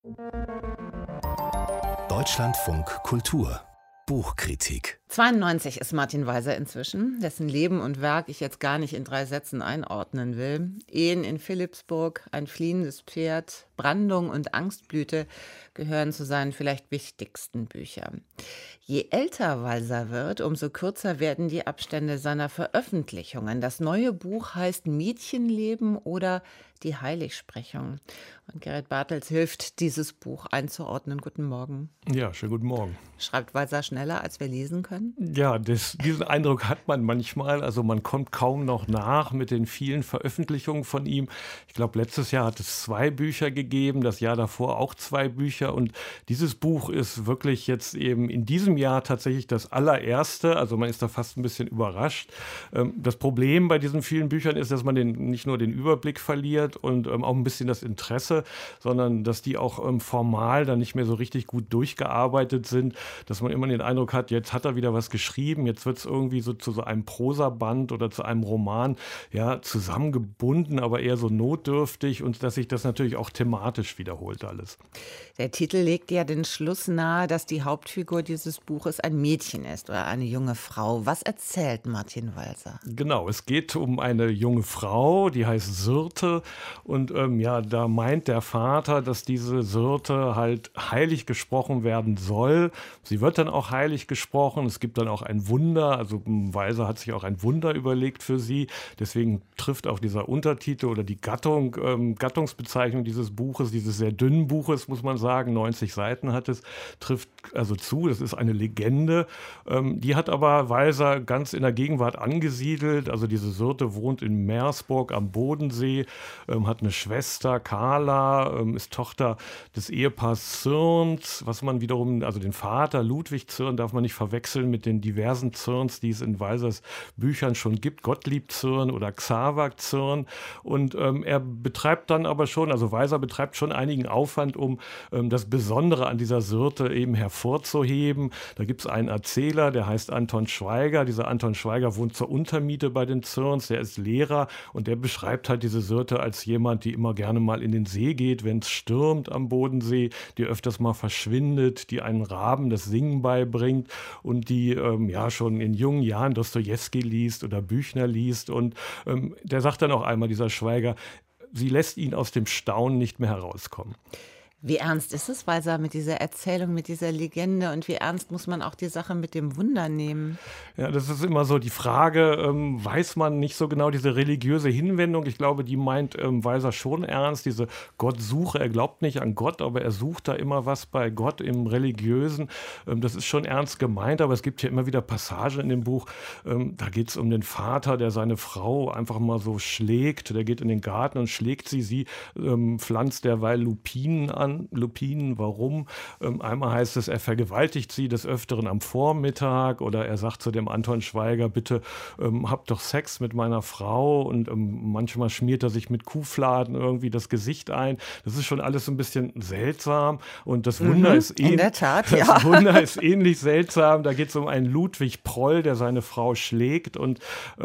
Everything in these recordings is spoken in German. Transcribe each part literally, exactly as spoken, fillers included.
Deutschlandfunk Kultur Buchkritik. zweiundneunzig ist Martin Walser inzwischen, dessen Leben und Werk ich jetzt gar nicht in drei Sätzen einordnen will. Ehen in Philippsburg, ein fliehendes Pferd, Brandung und Angstblüte gehören zu seinen vielleicht wichtigsten Büchern. Je älter Walser wird, umso kürzer werden die Abstände seiner Veröffentlichungen. Das neue Buch heißt Mädchenleben oder die Heiligsprechung. Und Gerrit Bartels hilft, dieses Buch einzuordnen. Guten Morgen. Ja, schönen guten Morgen. Schreibt Walser schneller, als wir lesen können? Ja, das, diesen Eindruck hat man manchmal. Also man kommt kaum noch nach mit den vielen Veröffentlichungen von ihm. Ich glaube, letztes Jahr hat es zwei Bücher gegeben, das Jahr davor auch zwei Bücher. Und dieses Buch ist wirklich jetzt eben in diesem Jahr tatsächlich das allererste. Also man ist da fast ein bisschen überrascht. Das Problem bei diesen vielen Büchern ist, dass man den, nicht nur den Überblick verliert und auch ein bisschen das Interesse, sondern dass die auch formal dann nicht mehr so richtig gut durchgearbeitet sind, dass man immer den Eindruck hat, jetzt hat er wieder was geschrieben, jetzt wird es irgendwie so zu so einem Prosaband oder zu einem Roman ja, zusammengebunden, aber eher so notdürftig und dass sich das natürlich auch thematisch wiederholt alles. Der Titel legt ja den Schluss nahe, dass die Hauptfigur dieses Buches ein Mädchen ist oder eine junge Frau. Was erzählt Martin Walser? Genau, es geht um eine junge Frau, die heißt Syrte und ähm, ja, da meint der Vater, dass diese Syrte halt heilig gesprochen werden soll. Sie wird dann auch heilig gesprochen. Es gibt dann auch ein Wunder. Also Walser hat sich auch ein Wunder überlegt für sie. Deswegen trifft auch dieser Untertitel oder die Gattung, ähm, Gattungsbezeichnung dieses Buches, dieses sehr dünnen Buches, muss man sagen, neunzig Seiten hat es, trifft also zu. Das ist eine Legende. Ähm, die hat aber Walser ganz in der Gegenwart angesiedelt. Also diese Syrte wohnt in Meersburg am Bodensee, ähm, hat eine Schwester, Carla, ähm, ist Tochter des Ehepaars Zürns, was man wiederum, also den Vater Ludwig Zürn darf man nicht verwechseln mit den diversen Zürns, die es in Walsers Büchern schon gibt, Gottlieb Zürn oder Xaver Zürn. Und ähm, er betreibt dann aber schon, also Walser betreibt schon einigen Aufwand, um ähm, das Besondere an dieser Syrte eben hervorzuheben. Da gibt es einen Erzähler, der heißt Anton Schweiger. Dieser Anton Schweiger wohnt zur Untermiete bei den Zürns, der ist Lehrer und der beschreibt halt diese Syrte als jemand, die immer gerne mal in den See geht, wenn es stürmt am Bodensee, die öfters mal verschwindet, die einen Raben das Singen beibringt und die ähm, ja schon in jungen Jahren Dostojewski liest oder Büchner liest. Und ähm, der sagt dann auch einmal, dieser Schweiger, sie lässt ihn aus dem Staunen nicht mehr herauskommen. Wie ernst ist es, Walser, mit dieser Erzählung, mit dieser Legende und wie ernst muss man auch die Sache mit dem Wunder nehmen? Ja, das ist immer so die Frage, ähm, weiß man nicht so genau diese religiöse Hinwendung. Ich glaube, die meint ähm, Walser schon ernst, diese Gottsuche. Er glaubt nicht an Gott, aber er sucht da immer was bei Gott im Religiösen. Ähm, das ist schon ernst gemeint, aber es gibt ja immer wieder Passagen in dem Buch. Ähm, da geht es um den Vater, der seine Frau einfach mal so schlägt. Der geht in den Garten und schlägt sie. Sie ähm, pflanzt derweil Lupinen an. Lupinen, warum? Ähm, einmal heißt es, er vergewaltigt sie des Öfteren am Vormittag oder er sagt zu dem Anton Schweiger, bitte ähm, hab doch Sex mit meiner Frau und ähm, manchmal schmiert er sich mit Kuhfladen irgendwie das Gesicht ein. Das ist schon alles so ein bisschen seltsam und das Wunder mhm, ist ähn- in der Tat, das ja. Wunder ist ähnlich seltsam. Da geht es um einen Ludwig Proll, der seine Frau schlägt und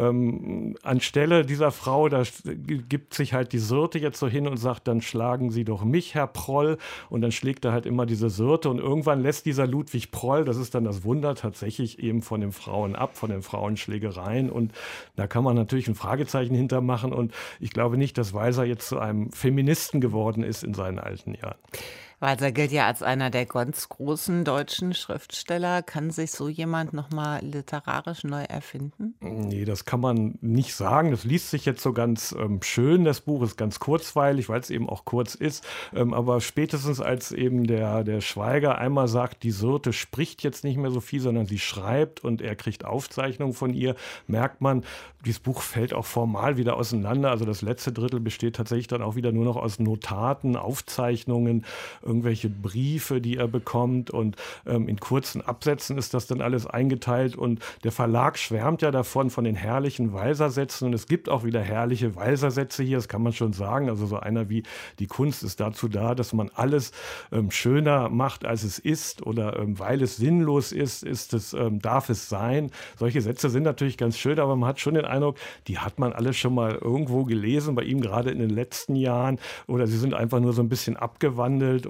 ähm, anstelle dieser Frau, da gibt sich halt die Syrte jetzt so hin und sagt, dann schlagen Sie doch mich, Herr Proll. Und dann schlägt er halt immer diese Syrte und irgendwann lässt dieser Ludwig Proll, das ist dann das Wunder, tatsächlich eben von den Frauen ab, von den Frauenschlägereien und da kann man natürlich ein Fragezeichen hintermachen und ich glaube nicht, dass Walser jetzt zu einem Feministen geworden ist in seinen alten Jahren. Walser gilt ja als einer der ganz großen deutschen Schriftsteller. Kann sich so jemand nochmal literarisch neu erfinden? Nee, das kann man nicht sagen. Das liest sich jetzt so ganz ähm, schön. Das Buch ist ganz kurzweilig, weil es eben auch kurz ist. Ähm, aber spätestens als eben der, der Schweiger einmal sagt, die Syrte spricht jetzt nicht mehr so viel, sondern sie schreibt und er kriegt Aufzeichnungen von ihr, merkt man, dieses Buch fällt auch formal wieder auseinander. Also das letzte Drittel besteht tatsächlich dann auch wieder nur noch aus Notaten, Aufzeichnungen, irgendwelche Briefe, die er bekommt und ähm, in kurzen Absätzen ist das dann alles eingeteilt und der Verlag schwärmt ja davon, von den herrlichen Walser-Sätzen und es gibt auch wieder herrliche Walser-Sätze hier, das kann man schon sagen, also so einer wie die Kunst ist dazu da, dass man alles ähm, schöner macht, als es ist oder ähm, weil es sinnlos ist, ist es, ähm, darf es sein. Solche Sätze sind natürlich ganz schön, aber man hat schon den Eindruck, die hat man alle schon mal irgendwo gelesen, bei ihm gerade in den letzten Jahren oder sie sind einfach nur so ein bisschen abgewandelt und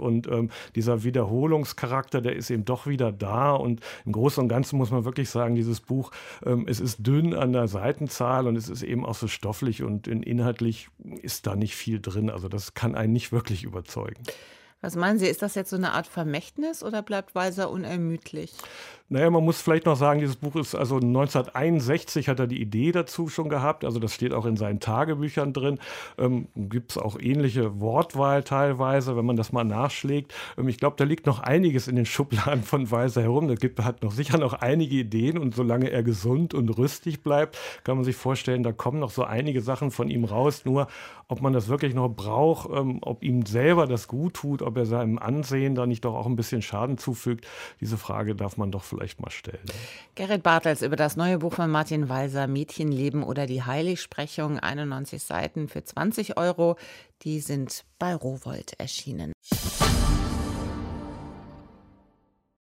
und ähm, dieser Wiederholungscharakter, der ist eben doch wieder da und im Großen und Ganzen muss man wirklich sagen, dieses Buch, ähm, es ist dünn an der Seitenzahl und es ist eben auch so stofflich und inhaltlich ist da nicht viel drin, also das kann einen nicht wirklich überzeugen. Was meinen Sie, ist das jetzt so eine Art Vermächtnis oder bleibt Walser unermüdlich? Naja, man muss vielleicht noch sagen, dieses Buch ist also neunzehnhunderteinundsechzig hat er die Idee dazu schon gehabt, also das steht auch in seinen Tagebüchern drin. Ähm, gibt es auch ähnliche Wortwahl teilweise, wenn man das mal nachschlägt. Ähm, ich glaube, da liegt noch einiges in den Schubladen von Walser herum. Da gibt, hat noch sicher noch einige Ideen und solange er gesund und rüstig bleibt, kann man sich vorstellen, da kommen noch so einige Sachen von ihm raus. Nur, ob man das wirklich noch braucht, ähm, ob ihm selber das gut tut, ob er seinem Ansehen da nicht doch auch ein bisschen Schaden zufügt, diese Frage darf man doch vielleicht mal stellen. Gerrit Bartels über das neue Buch von Martin Walser, Mädchenleben oder die Heiligsprechung, einundneunzig Seiten für zwanzig Euro. Die sind bei Rowohlt erschienen.